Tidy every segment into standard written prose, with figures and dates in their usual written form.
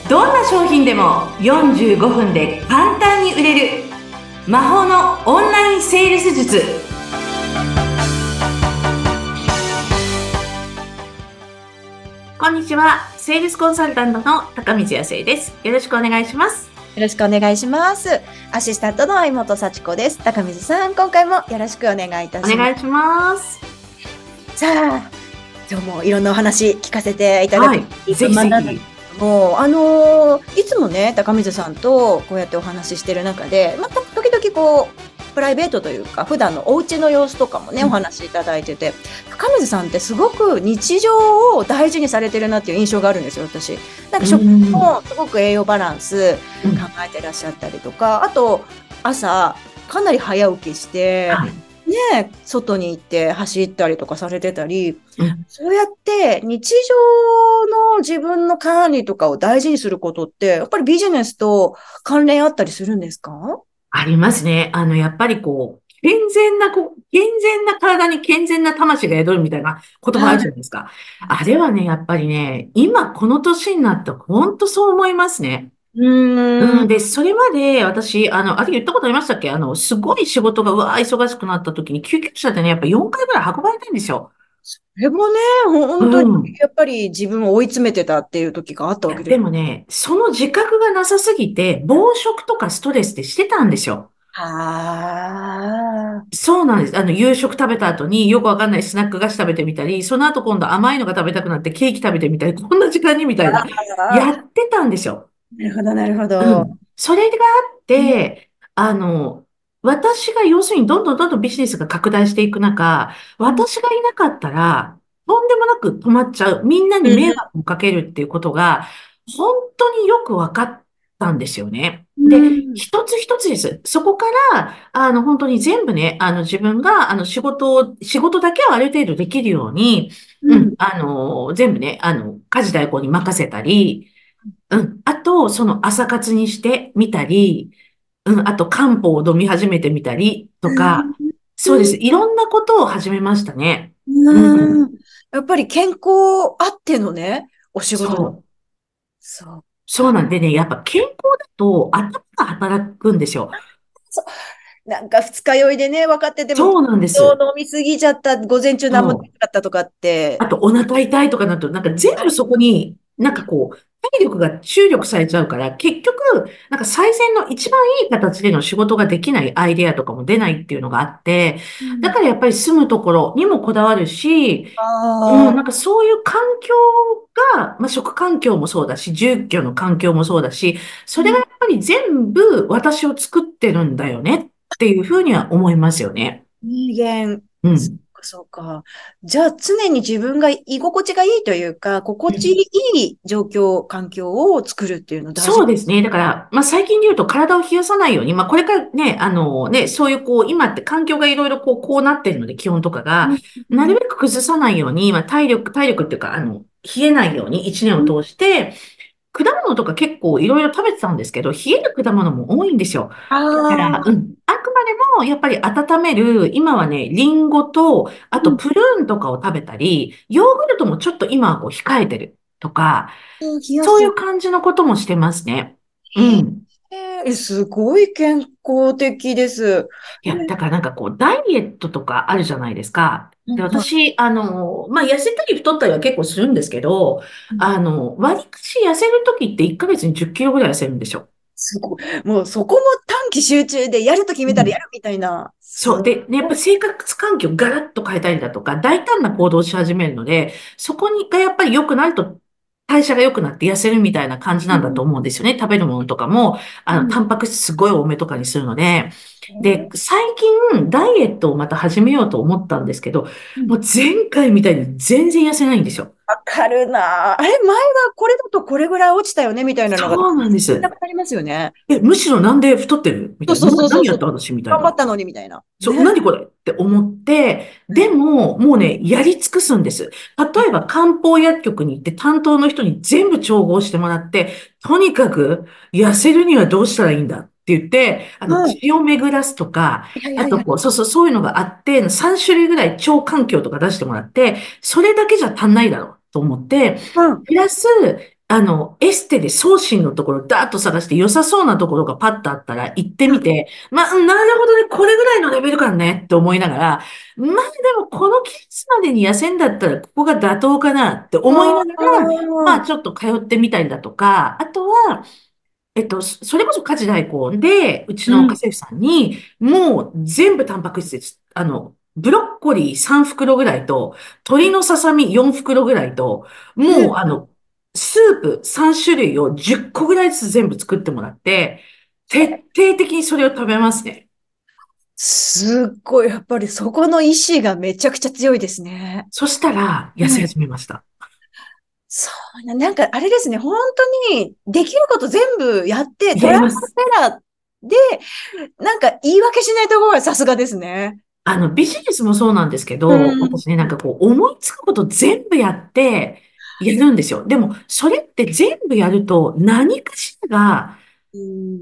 どんな商品でも45分で簡単に売れる魔法のオンラインセールス術。こんにちは。セールスコンサルタントの高水康生です。よろしくお願いします。 よろしくお願いします。アシスタントの相本幸子です。高水さん、今回もよろしくお願いいたします。 お願いします。 さあ、今日もいろんなお話聞かせていただき、 はい、ぜひぜひ。 もういつもね、高水さんとこうやってお話ししてる中で、また時々こうプライベートというか普段のお家の様子とかもね、お話しいただいてて、高水さんってすごく日常を大事にされてるなっていう印象があるんですよ、私。なんか食もすごく栄養バランス考えてらっしゃったりとか、あと朝かなり早起きして、ね、外に行って走ったりとかされてたり、そうやって日常の自分の管理とかを大事にすることって、やっぱりビジネスと関連あったりするんですか？ ありますね。やっぱり健全な体に健全な魂が宿るみたいな言葉あるじゃないですか。あれはね、やっぱりね、今この年になって本当そう思いますね。で、それまで私、あれ言ったことありましたっけ？すごい仕事が忙しくなった時に救急車でね、やっぱ4回ぐらい運ばれたんですよ。 それもね、本当にやっぱり自分を追い詰めてたっていう時があったわけです。 でもね、その自覚がなさすぎて、暴食とかストレスってしてたんですよ。そうなんです。夕食食べた後によくわかんないスナック菓子食べてみたり、その後今度甘いのが食べたくなってケーキ食べてみたり、こんな時間にみたいな、やってたんですよ。 なるほど、なるほど。 それがあって、私が要するにどんどんどんどんビジネスが拡大していく中、私がいなかったら、とんでもなく止まっちゃう。みんなに迷惑をかけるっていうことが、本当によく分かったんですよね。で、一つ一つです。そこから、本当に全部ね、自分が、仕事だけはある程度できるように、全部ね、家事代行に任せたり、あと、その朝活にしてみたり、あと漢方を飲み始めてみたりとか、そうです。いろんなことを始めましたね。 やっぱり健康あってのね、お仕事。 そうなんでね、やっぱ健康だと頭が働くんですよ。 なんか二日酔いでね、分かってても、 そうなんです。 今日飲みすぎちゃった、午前中何もなかったとかって。 あと、お腹痛いとかなると、なんか全部そこに、体力が注力されちゃうから、結局、なんか最善の一番いい形での仕事ができないアイデアとかも出ないっていうのがあって、だからやっぱり住むところにもこだわるし、なんかそういう環境が、食環境もそうだし、住居の環境もそうだし、それがやっぱり全部私を作ってるんだよねっていうふうには思いますよね。 人間。そうか。じゃあ常に自分が居心地がいいというか、心地いい状況、環境を作るっていうの大事。 そうですね。だから、最近で言うと体を冷やさないように、これからね、そういう今って環境がいろいろこうなってるので、気温とかが、なるべく崩さないように、体力っていうか、冷えないように一年を通して、果物とか結構いろいろ食べてたんですけど、冷える果物も多いんですよ。だから、あくまでもやっぱり温める、今はね、リンゴと、あとプルーンとかを食べたり、ヨーグルトもちょっと今は控えてるとか、そういう感じのこともしてますね。 すごい健康的です。 いや、だからなんかダイエットとかあるじゃないですか。で、私、痩せたり太ったりは結構するんですけど、割かし痩せるときって1ヶ月に10キロぐらい痩せるんですよ。 すごい。もうそこも短期集中でやると決めたらやるみたいな。 そう。で、ね、やっぱ生活環境をガラッと変えたりだとか、大胆な行動をし始めるので、そこがやっぱり良くなると、代謝が良くなって痩せるみたいな感じなんだと思うんですよね。食べるものとかも、タンパク質すごい多めとかにするので。で、最近、ダイエットをまた始めようと思ったんですけど、もう前回みたいに全然痩せないんですよ。 わかるな。あれ、前はこれだとこれぐらい落ちたよねみたいなのが。 そうなんです。 なくなりますよね。 むしろなんで太ってるみたいな。何やった私みたいな。 頑張ったのにみたいな。 そう、何これって思って、でも、もうね、やり尽くすんです。例えば、漢方薬局に行って担当の人に全部調合してもらって、とにかく痩せるにはどうしたらいいんだって言って、血を巡らすとか、あとそういうのがあって、3種類ぐらい腸環境とか出してもらって、それだけじゃ足んないだろうと思って、プラス、 エステで送信のところダーッと探して良さそうなところがパッとあったら行ってみて、まあ、なるほどね、これぐらいのレベル感ねって思いながら、まあでもこの期日までに痩せんだったらここが妥当かなって思いながら、まあちょっと通ってみたりだとか、あとは、それこそ家事代行で、うちうん。 の家政婦さんに、もう全部タンパク質です。ブロッコリー3袋ぐらいと、鶏のささみ4袋ぐらいと、もうスープ3種類を10個ぐらいずつ全部作ってもらって、徹底的にそれを食べますね。 すっごい、やっぱりそこの意志がめちゃくちゃ強いですね。 そしたら、痩せうん。 始めました。 そうなんかあれですね、本当にできること全部やって、トライアンやります。 ドエラーで、なんか言い訳しないところがさすがですね。 ビジネスもそうなんですけうど、 ん。 私ね、なんかこう、思いつくこと全部やって、やるんですよ。でも、それって全部やると、何かしらがうん。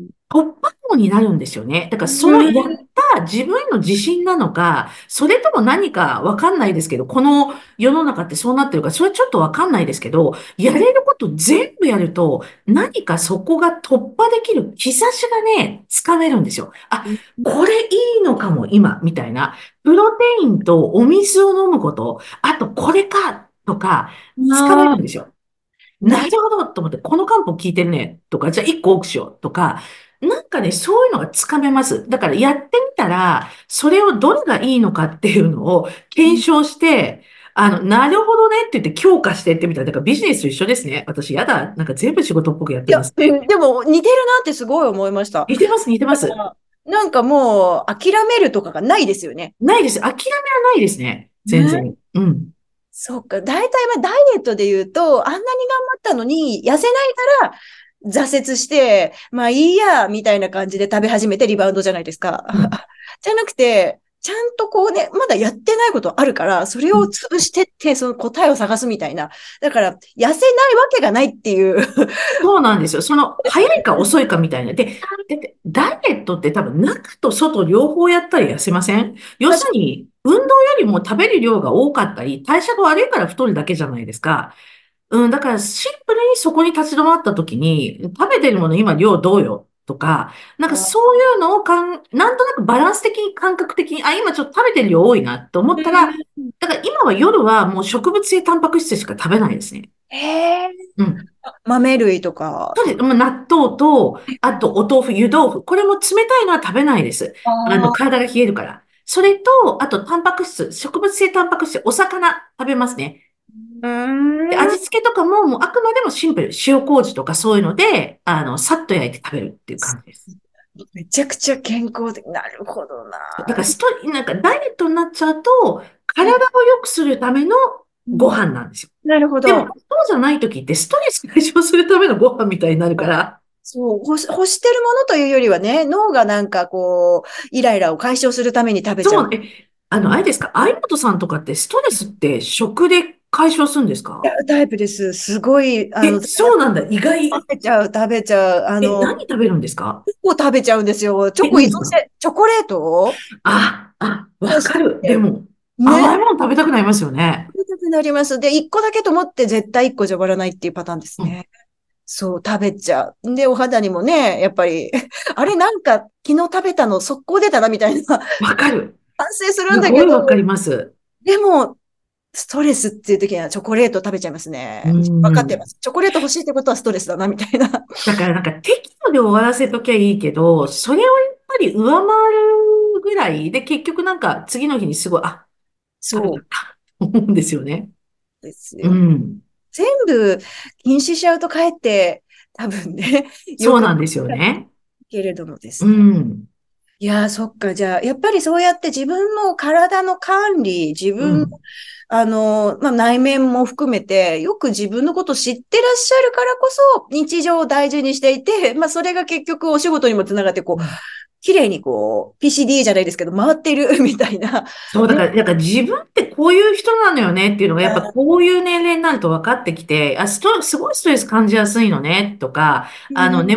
突破口になるんですよね。だから、そのやった自分への自信なのか、それとも何かわかんないですけど、この世の中ってそうなってるか、それちょっとわかんないですけど、やれること全部やると、何かそこが突破できる兆しがね、つかめるんですよ。あ、これいいのかも、今、みたいな。プロテインとお水を飲むこと、あとこれか、とか、つかめああ、 るんですよ。なめちゃるほどと思って、この漢方効いてるね、とか、じゃあ一個多くしよう、とか、なんかね、そういうのがつかめます。だからやってみたら、それをどれがいいのかっていうのを検証して、なるほどねって言って強化してってみたら、だからビジネスと一緒ですね。私、やだ。なんか全部仕事っぽくやっいや、 てます。 でも似てるなってすごい思いました。 似てます、似てます。 なんかもう諦めるとかがないですよね。 ないです。諦めはないですね。全ね。 然。うん。 そうか。大体ダイエットで言うと、あんなに頑張ったのに、痩せないから挫折して、まあいいや、みたいな感じで食べ始めてリバウンドじゃないですか。 うん。 じゃなくて、ちゃんとこうね、まだやってないことあるから、それをうん。 潰してって、その答えを探すみたいな。だから、痩せないわけがないっていう。 そうなんですよ。早いか遅いかみたいな。で、ダイエットって多分中と外両方やったら痩せません？要まあ、 するに、運動よりも食べる量が多かったり、代謝が悪いから太るだけじゃないですか。うん、だからシンプルにそこに立ち止まった時に、食べてるもの今量どうよとか、なんかそういうのをなんとなくバランス的に感覚的に、あ、今ちょっと食べてる量多いなと思ったら、だから今は夜はもう植物性タンパク質しか食べないですね。 へえ、 うん。 豆類とか。 そうです。まあ納豆と、あとお豆腐、湯豆腐。これも冷たいのは食べないです。 ああ、 体が冷えるから。それと、あとタンパク質、植物性タンパク質、お魚食べますね。 うーで、 ん。 味付けとかも、もうあくまでもシンプル。塩麹とかそういうので、さっと焼いて食べるっていう感じです。 めちゃくちゃ健康的。なるほどな。 だからなんかダイエットになっちゃうと、体を良くするためのごうん。 飯なんですよ。 なるほでも、 ど。 そうじゃない時ってストレス解消するためのご飯みたいになるから、 そう、欲してるものというよりはね、脳がなんかこう、イライラを解消するために食べちゃう。 そう、あれですか、相本さんとかってストレスって食で解消するんですか？ タイプです。すごい、 そうなんだ、意外。 食べちゃう。 何食べるんですか？ チョコ食べちゃうんですよ。チョコ依存何ですか？ 性、チョコレートわをしかる。でて、 も、甘いね、 もの食べたくなりますよね。 食べたくなります。で、一個だけと思って絶対一個じゃ終わらないっていうパターンですうん。 ね。そう、食べちゃう。で、お肌にもね、やっぱり、あれなんか昨日食べたの速攻出たなみたいな、 わかる。 反省するすんだけど、 ごいわかります。 でも、ストレスっていう時にはチョコレート食べちゃいますうね。分かってまん。 す。チョコレート欲しいってことはストレスだな、みたいな。 だからなんか適度で終わらせときゃいいけど、それをやっぱり上回るぐらいで結局なんか次の日にすごい、食べちそうゃったと思うんですよね。うですよ。 ん。 全部禁止しちゃうとかえって、多分ね、よくないそうなんですよね。 けれどもでうすね。 ん。 いやー、そっか。じゃあ、やっぱりそうやって自分の体の管理、自分、 うん。 まあ、内面も含めて、よく自分のこと知ってらっしゃるからこそ、日常を大事にしていて、まあ、それが結局お仕事にもつながって、こう、 うん。 綺麗にこう、PCD じゃないですけど、回っているみたいな。 そう、だね。 から、自分ってこういう人なのよねっていうのが、やっぱあこういう年齢になると分かってきて、すごいストレス感じやすいのねとか、 うん、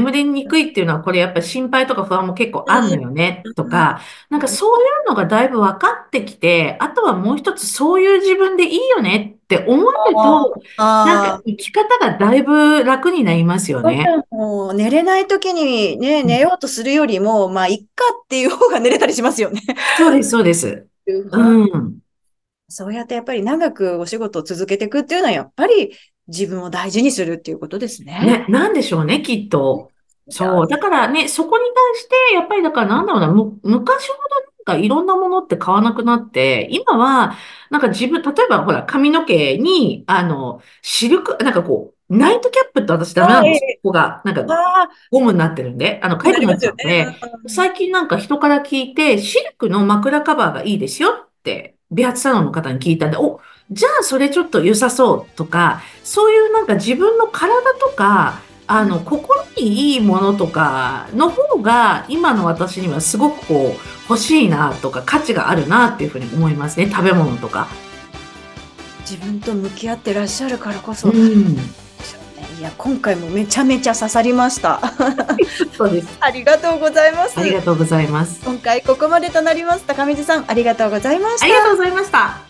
眠りにくいっていうのは、これやっぱ心配とか不安も結構あんのよねとか、なんかそういうのがだいぶ分かってきて、あとはもう一つそういう自分でいいよねって思えるあと、なんかあ、 生き方がだいぶ楽になりますよね。 もう寝れない時にね、 うん、 寝ようとするよりも、まあ、いっかっていう方が寝れたりしますよね。 そうです、そうです。うん。 そうやってやっぱり長くお仕事を続けていくっていうのは、やっぱり自分を大事にするっていうことですね。 ね、なんでしょうね、きっと。 いや、 そう。だからね、そこに対して、やっぱりだからなんだろうな、昔ほどなんかいろんなものって買わなくなって、今は、なんか自分、例えばほら、髪の毛に、シルク、なんかこう、ナイトキャップって私ダメなんですよ。 ええ、 ここが、なんか、 ああ、 ゴムになってるんで、痒くなっなりますよね。 ちゃうんで、最近なんか人から聞いて、シルクの枕カバーがいいですよって、美髪サロンの方に聞いたんで、お、じゃあそれちょっと良さそうとか、そういうなんか自分の体とか、心にいいものとかの方が、今の私にはすごくこう、欲しいなとか、価値があるなっていうふうに思いますね。食べ物とか。 自分と向き合ってらっしゃるからこうそ、 ん。 いや、今回もめちゃめちゃ刺さりました。 そうです。 ありがとうございます。 ありがとうございます。 今回ここまでとなります。高水さん、ありがとうございました。 ありがとうございました。